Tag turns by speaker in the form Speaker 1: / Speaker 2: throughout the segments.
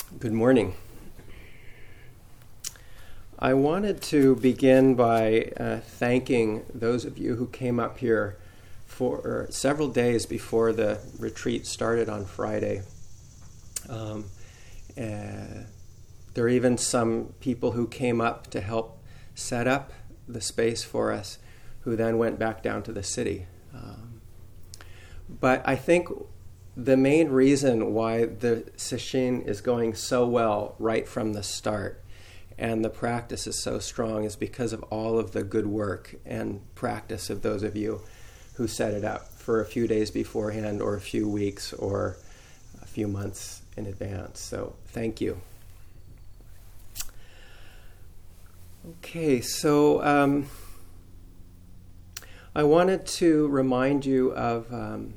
Speaker 1: Good morning. I wanted to begin by thanking those of you who came up here for several days before the retreat started on Friday. There are even some people who came up to help set up the space for us, who then went back down to the city. But I think the main reason why the Sesshin is going so well right from the start and the practice is so strong is because of all of the good work and practice of those of you who set it up for a few days beforehand or a few weeks or a few months in advance. So thank you. Okay, so I wanted to remind you of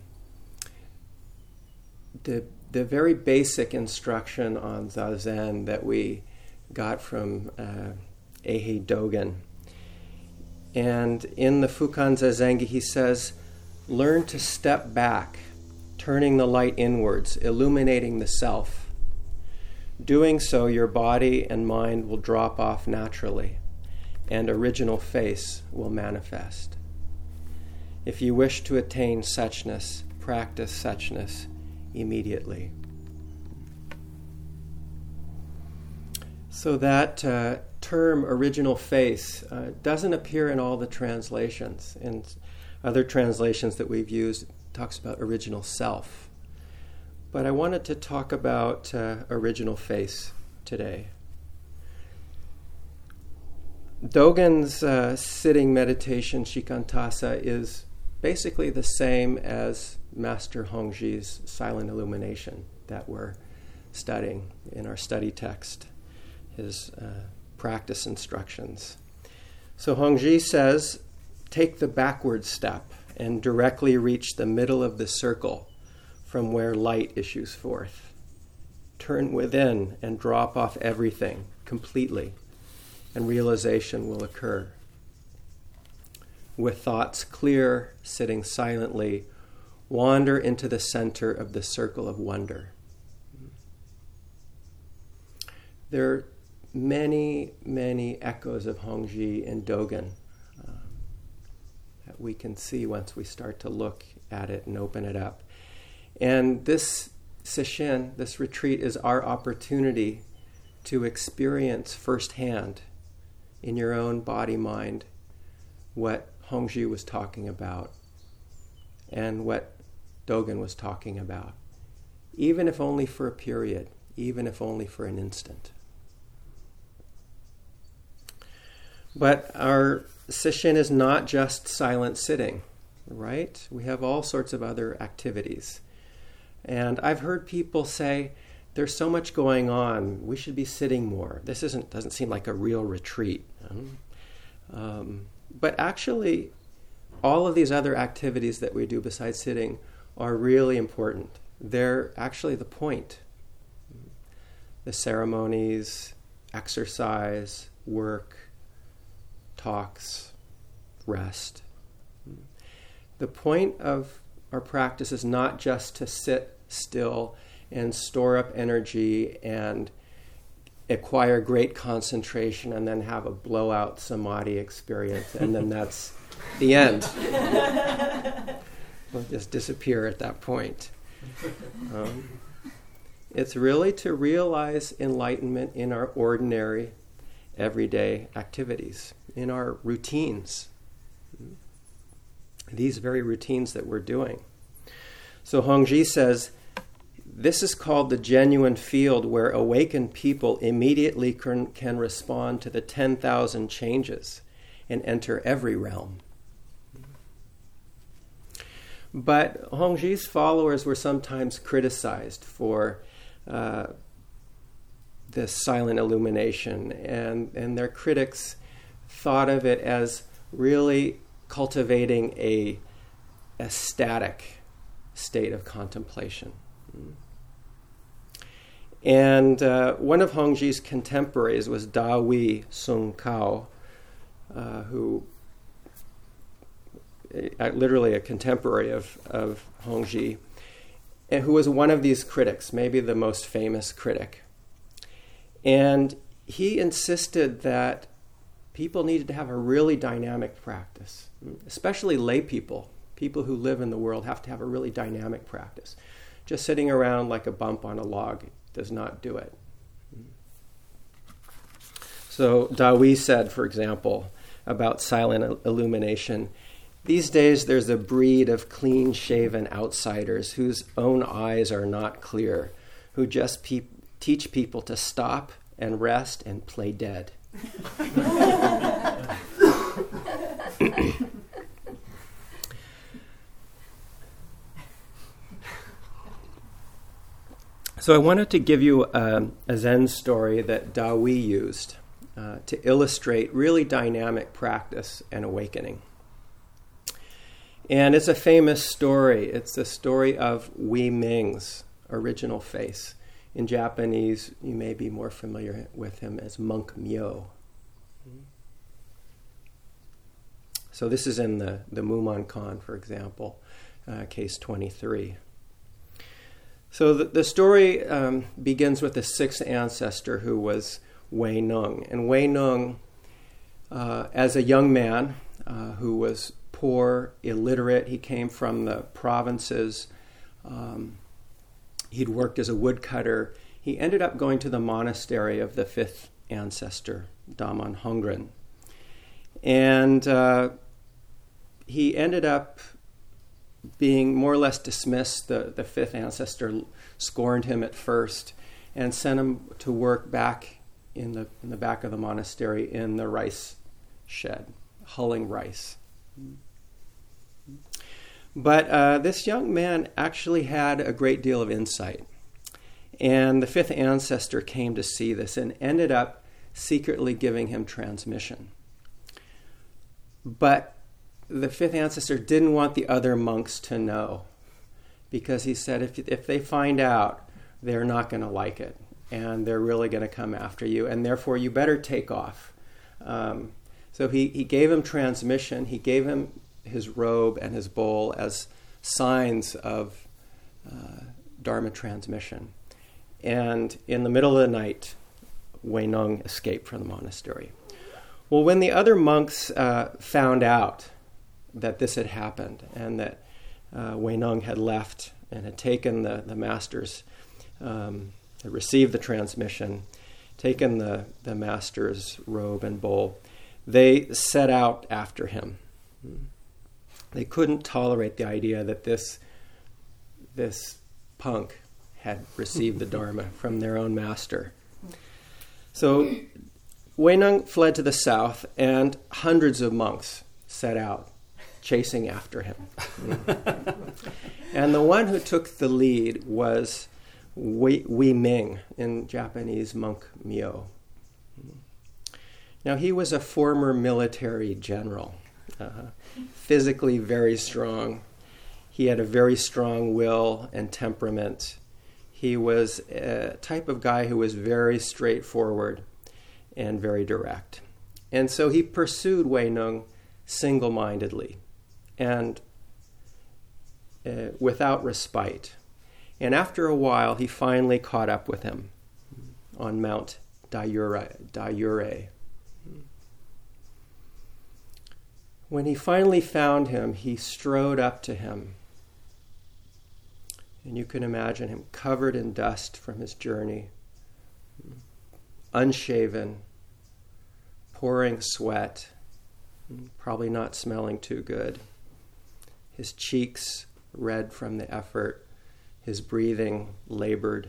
Speaker 1: the very basic instruction on Zazen that we got from Eihei Dogen. And in the Fukan Zazengi, he says, learn to step back, turning the light inwards, illuminating the self. Doing so, your body and mind will drop off naturally, and original face will manifest. If you wish to attain suchness, practice suchness immediately. So that term, original face, doesn't appear in all the translations. In other translations that we've used, it talks about original self. But I wanted to talk about original face today. Dogen's sitting meditation, Shikantasa, is basically the same as Master Hongji's silent illumination that we're studying in our study text, his practice instructions. So Hongji says, take the backward step and directly reach the middle of the circle from where light issues forth. Turn within and drop off everything completely, and realization will occur. With thoughts clear, sitting silently, wander into the center of the circle of wonder. There are many, many echoes of Hongji and Dogen that we can see once we start to look at it and open it up. And this Sesshin, this retreat, is our opportunity to experience firsthand in your own body-mind what Hongji was talking about and what Dogen was talking about, even if only for a period, even if only for an instant. But our Sesshin is not just silent sitting, right? We have all sorts of other activities. And I've heard people say, there's so much going on, we should be sitting more. This doesn't seem like a real retreat. But actually, all of these other activities that we do besides sitting are really important. They're actually the point. The ceremonies, exercise, work, talks, rest. The point of our practice is not just to sit still and store up energy and acquire great concentration and then have a blowout samadhi experience, and then that's the end. We'll just disappear at that point. It's really to realize enlightenment in our ordinary, everyday activities, in our routines. These very routines that we're doing. So Hongji says, this is called the genuine field where awakened people immediately can respond to the 10,000 changes and enter every realm. But Hongji's followers were sometimes criticized for this silent illumination, and their critics thought of it as really cultivating a static state of contemplation. And one of Hongji's contemporaries was Dawi Sung Kao, who literally a contemporary of Hongji, and who was one of these critics, maybe the most famous critic And he insisted that people needed to have a really dynamic practice, especially lay people. People who live in the world have to have a really dynamic practice. Just sitting around like a bump on a log does not do it. So Dawi said, for example, about silent illumination, these days there's a breed of clean-shaven outsiders whose own eyes are not clear, who just teach people to stop and rest and play dead. So I wanted to give you a Zen story that Dawi used to illustrate really dynamic practice and awakening. And it's a famous story. It's the story of Wei Ming's original face. In Japanese, you may be more familiar with him as Monk Myo. So this is in the Mumonkan, for example, case 23. So the story begins with the sixth ancestor, who was Wei Nung. And Wei Nung, as a young man who was poor, illiterate, he came from the provinces. He'd worked as a woodcutter. He ended up going to the monastery of the fifth ancestor, Daman Hongren. And he ended up being more or less dismissed. The fifth ancestor scorned him at first and sent him to work back in the back of the monastery in the rice shed, hulling rice. But this young man actually had a great deal of insight. And the fifth ancestor came to see this and ended up secretly giving him transmission. But the fifth ancestor didn't want the other monks to know, because he said, if they find out, they're not going to like it, and they're really going to come after you, and therefore you better take off. So he gave him transmission. He gave him his robe and his bowl as signs of Dharma transmission. And in the middle of the night, Wei Nung escaped from the monastery. Well, when the other monks found out that this had happened and that Wei Nung had left and had taken the master's, had received the transmission, taken the master's robe and bowl, they set out after him. They couldn't tolerate the idea that this punk had received the Dharma from their own master. So Wei Nung fled to the south, and hundreds of monks set out chasing after him. And the one who took the lead was Wei Ming, in Japanese Monk Myo. Now, he was a former military general, physically very strong. He had a very strong will and temperament. He was a type of guy who was very straightforward and very direct. And so he pursued Wei Nung single-mindedly and without respite. And after a while, he finally caught up with him on Mount Dayure. When he finally found him, he strode up to him. And you can imagine him covered in dust from his journey, unshaven, pouring sweat, probably not smelling too good. His cheeks red from the effort, his breathing labored.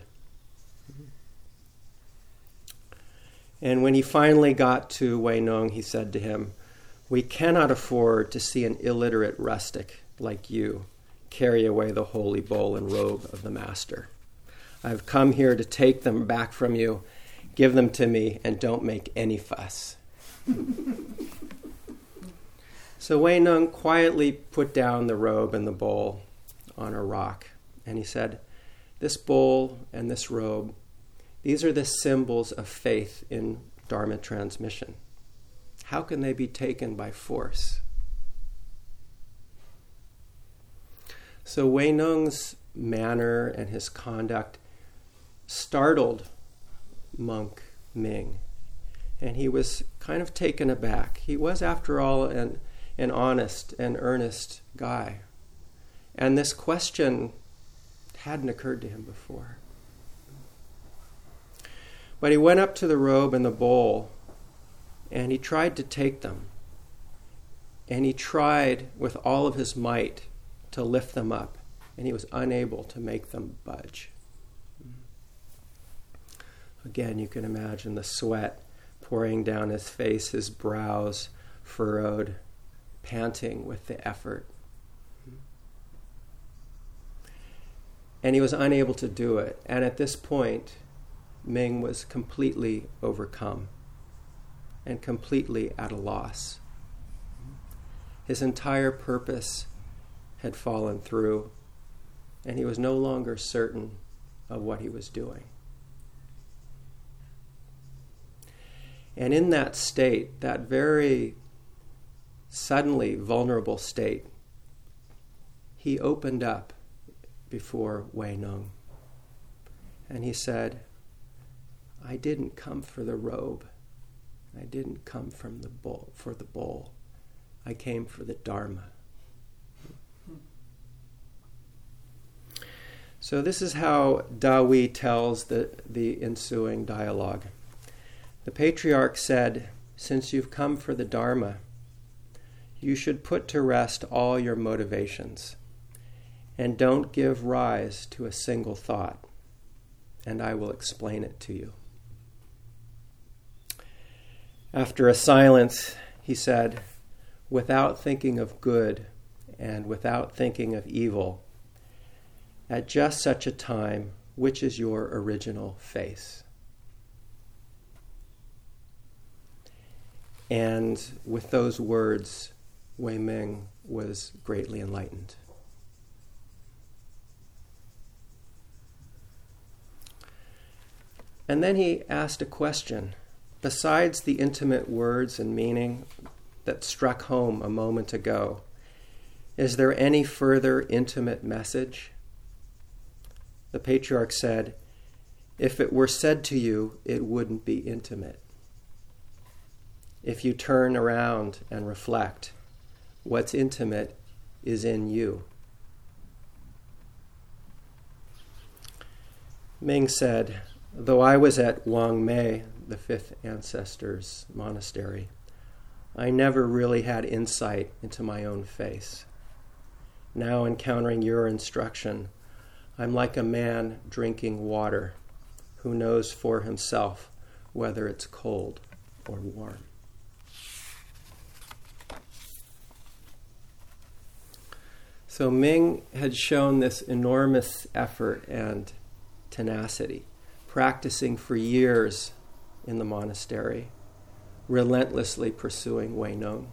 Speaker 1: And when he finally got to Wei Nung, he said to him, "We cannot afford to see an illiterate rustic like you carry away the holy bowl and robe of the master. I've come here to take them back from you. Give them to me and don't make any fuss." So Wei Nung quietly put down the robe and the bowl on a rock, and he said, "This bowl and this robe, these are the symbols of faith in Dharma transmission. How can they be taken by force?" So Wei Nung's manner and his conduct startled Monk Ming. And he was kind of taken aback. He was, after all, an honest and earnest guy. And this question hadn't occurred to him before. But he went up to the robe and the bowl, and he tried to take them. And he tried with all of his might to lift them up, and he was unable to make them budge. Again, you can imagine the sweat pouring down his face, his brows furrowed, panting with the effort. And he was unable to do it. And at this point, Ming was completely overcome and completely at a loss. His entire purpose had fallen through, and he was no longer certain of what he was doing. And in that state, that very suddenly vulnerable state, he opened up before Wei Nung. And he said, I didn't come for the robe. I didn't come for the bowl. I came for the Dharma. So this is how Dawi tells the ensuing dialogue. The patriarch said, since you've come for the Dharma, you should put to rest all your motivations and don't give rise to a single thought, and I will explain it to you. After a silence, he said, without thinking of good and without thinking of evil, at just such a time, which is your original face? And with those words, Wei Ming was greatly enlightened. And then he asked a question. Besides the intimate words and meaning that struck home a moment ago, is there any further intimate message? The patriarch said, if it were said to you, it wouldn't be intimate. If you turn around and reflect, what's intimate is in you. Ming said, though I was at Wang Mei, the fifth ancestor's monastery, I never really had insight into my own face. Now encountering your instruction, I'm like a man drinking water who knows for himself whether it's cold or warm. So Ming had shown this enormous effort and tenacity, practicing for years in the monastery, relentlessly pursuing Wei Nung.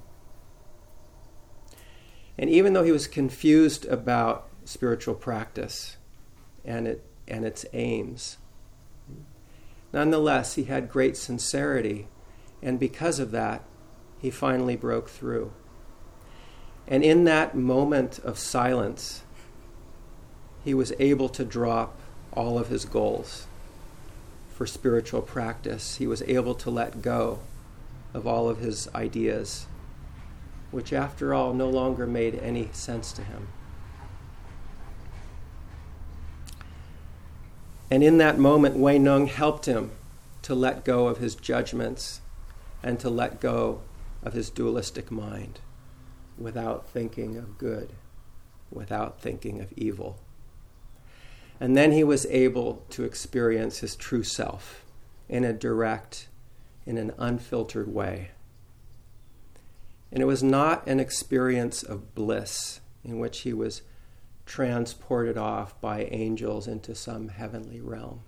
Speaker 1: And even though he was confused about spiritual practice and its aims, nonetheless, he had great sincerity, and because of that, he finally broke through. And in that moment of silence, he was able to drop all of his goals for spiritual practice. He was able to let go of all of his ideas, which after all no longer made any sense to him. And in that moment, Wei Nung helped him to let go of his judgments and to let go of his dualistic mind, without thinking of good, without thinking of evil. And then he was able to experience his true self in a direct, in an unfiltered way. And it was not an experience of bliss in which he was transported off by angels into some heavenly realm.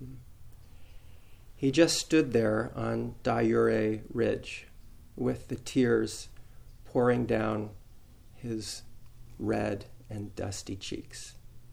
Speaker 1: He just stood there on Dayure Ridge with the tears pouring down his red and dusty cheeks.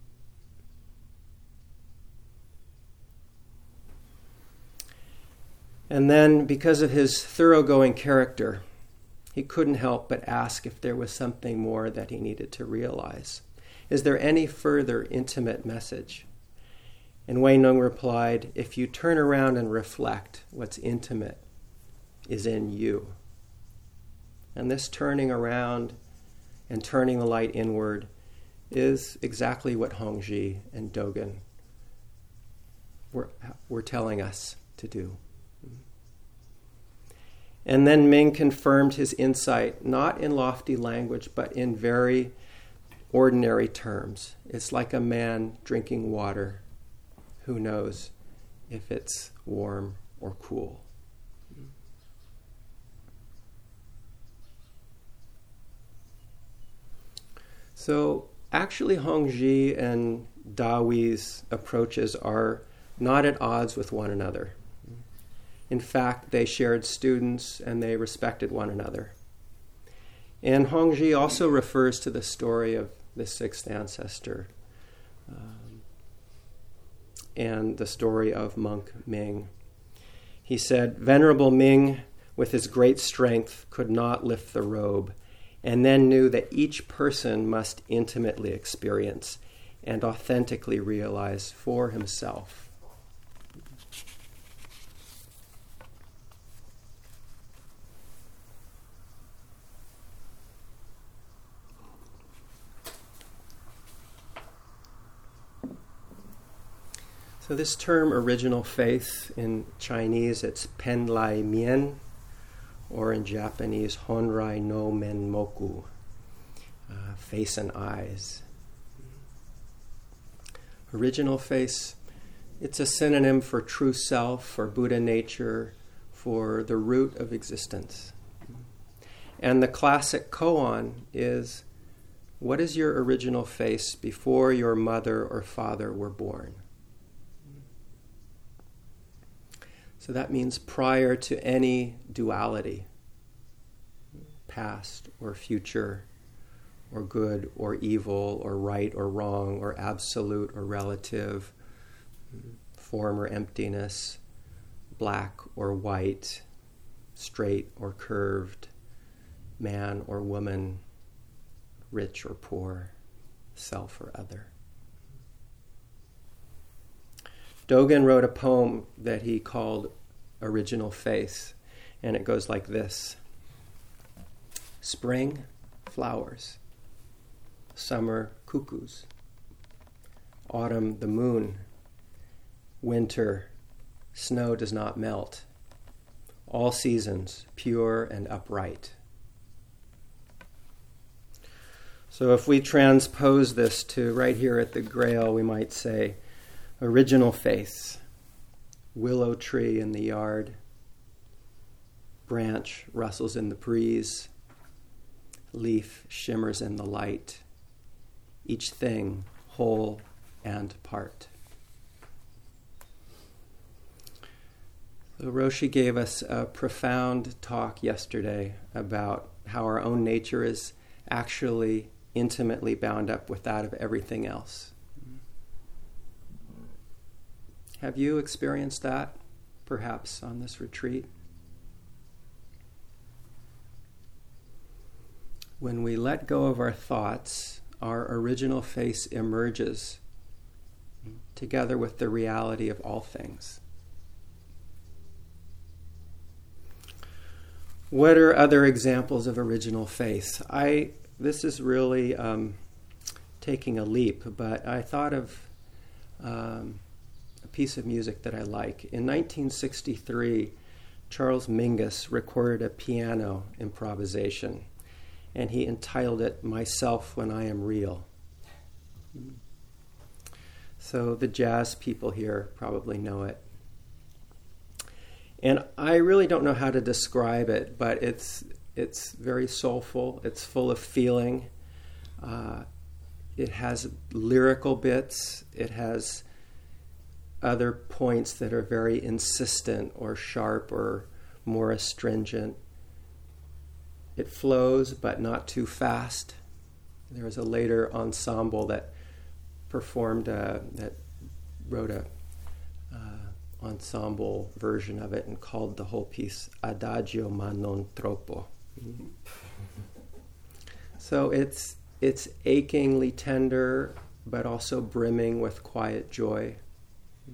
Speaker 1: And then, because of his thoroughgoing character, he couldn't help but ask if there was something more that he needed to realize. Is there any further intimate message? And Wei Nung replied, if you turn around and reflect, what's intimate is in you. And this turning around and turning the light inward is exactly what Hongzhi and Dogen were telling us to do. And then Ming confirmed his insight, not in lofty language, but in very ordinary terms. It's like a man drinking water who knows if it's warm or cool. So actually Hongzhi and Dawi's approaches are not at odds with one another. In fact, they shared students and they respected one another. And Hongzhi also refers to the story of the sixth ancestor and the story of monk Ming. He said, Venerable Ming, with his great strength, could not lift the robe, and then knew that each person must intimately experience and authentically realize for himself. So this term original faith, in Chinese it's Penlai Mien, or in Japanese Honrai no Menmoku, face and eyes. Original face, it's a synonym for true self, for Buddha nature, for the root of existence. And the classic koan is, what is your original face before your mother or father were born? So that means prior to any duality, past or future, or good or evil, or right or wrong, or absolute or relative, form or emptiness, black or white, straight or curved, man or woman, rich or poor, self or other. Dogen wrote a poem that he called Original Faith, and it goes like this. Spring, flowers. Summer, cuckoos. Autumn, the moon. Winter, snow does not melt. All seasons, pure and upright. So if we transpose this to right here at the Grail, we might say, original faith, willow tree in the yard, branch rustles in the breeze, leaf shimmers in the light, each thing whole and part. So Roshi gave us a profound talk yesterday about how our own nature is actually intimately bound up with that of everything else. Have you experienced that, perhaps, on this retreat? When we let go of our thoughts, our original face emerges together with the reality of all things. What are other examples of original faith? This is really taking a leap, but I thought of a piece of music that I like. In 1963, Charles Mingus recorded a piano improvisation, and he entitled it Myself When I Am Real. So the jazz people here probably know it. And I really don't know how to describe it, but it's very soulful. It's full of feeling. It has lyrical bits. It has other points that are very insistent or sharp or more astringent. It flows, but not too fast. There was a later ensemble that performed, that wrote a ensemble version of it and called the whole piece Adagio ma non troppo. So it's achingly tender, but also brimming with quiet joy.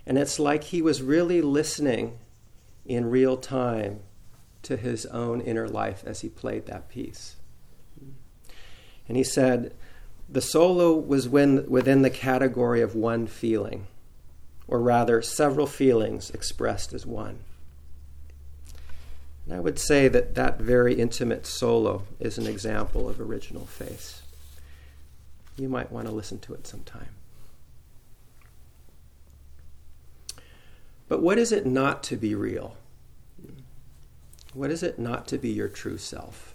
Speaker 1: And it's like he was really listening in real time to his own inner life as he played that piece. And he said, the solo was within the category of one feeling, or rather several feelings expressed as one. And I would say that that very intimate solo is an example of original face. You might want to listen to it sometime. But what is it not to be real? What is it not to be your true self?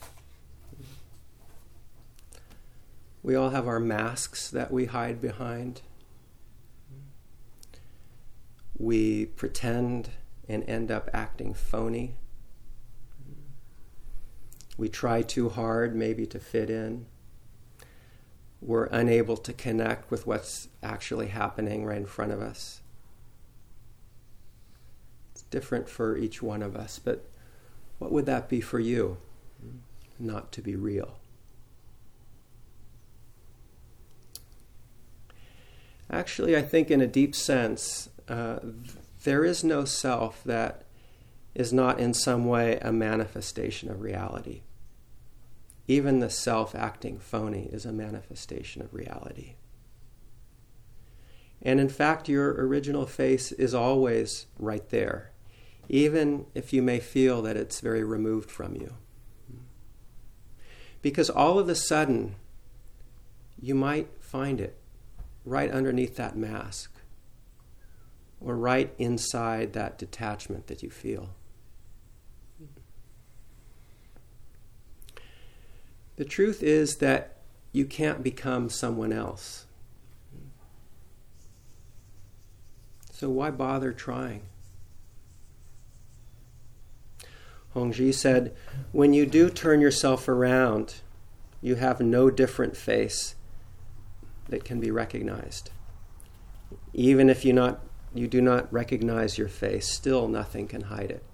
Speaker 1: We all have our masks that we hide behind. We pretend and end up acting phony. We try too hard maybe to fit in. We're unable to connect with what's actually happening right in front of us. It's different for each one of us, but what would that be for you? Not to be real. Actually, I think in a deep sense, there is no self that is not in some way a manifestation of reality. Even the self acting phony is a manifestation of reality. And in fact, your original face is always right there, even if you may feel that it's very removed from you. Because all of a sudden, you might find it right underneath that mask, or right inside that detachment that you feel. The truth is that you can't become someone else. So why bother trying? Hongzhi said, when you do turn yourself around, you have no different face that can be recognized. Even if you do not recognize your face, still nothing can hide it.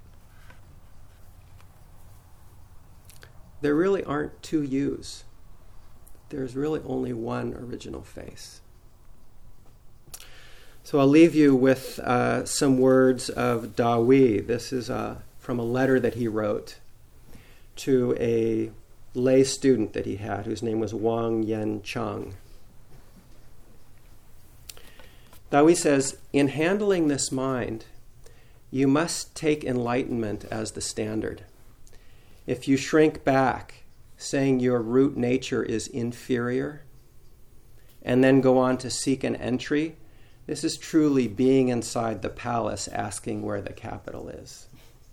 Speaker 1: There really aren't two yous. There's really only one original face. So I'll leave you with some words of Dawi. This is from a letter that he wrote to a lay student that he had, whose name was Wang Yen Chang. Dawi says, in handling this mind, you must take enlightenment as the standard. If you shrink back, saying your root nature is inferior, and then go on to seek an entry, this is truly being inside the palace asking where the capital is.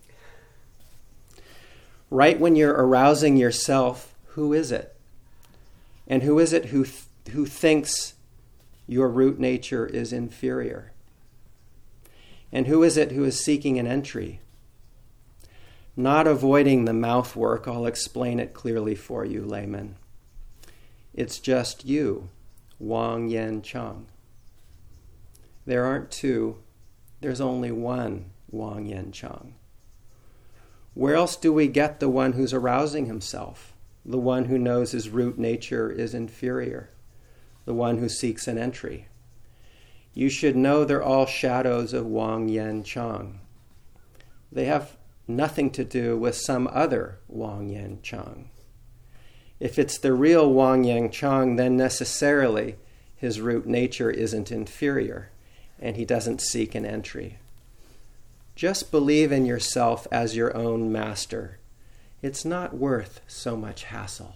Speaker 1: Right when you're arousing yourself, who is it? And who is it who thinks your root nature is inferior? And who is it who is seeking an entry? Not avoiding the mouth work, I'll explain it clearly for you, layman. It's just you, Wang Yen Chang. There aren't two, there's only one Wang Yen Chang. Where else do we get the one who's arousing himself, the one who knows his root nature is inferior, the one who seeks an entry? You should know they're all shadows of Wang Yen Chang. They have nothing to do with some other Wang Yen Chang. If it's the real Wang Yen Chang, then necessarily his root nature isn't inferior, and he doesn't seek an entry. Just believe in yourself as your own master. It's not worth so much hassle.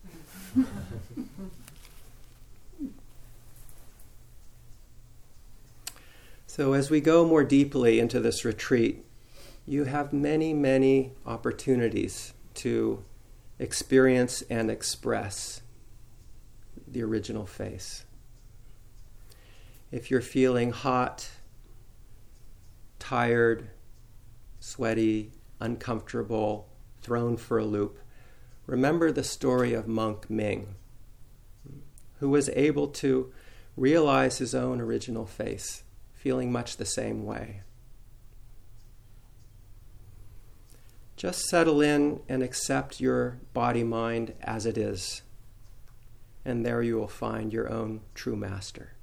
Speaker 1: So as we go more deeply into this retreat, you have many, many opportunities to experience and express the original face. If you're feeling hot, tired, sweaty, uncomfortable, thrown for a loop, remember the story of monk Ming, who was able to realize his own original face, feeling much the same way. Just settle in and accept your body-mind as it is, and there you will find your own true master.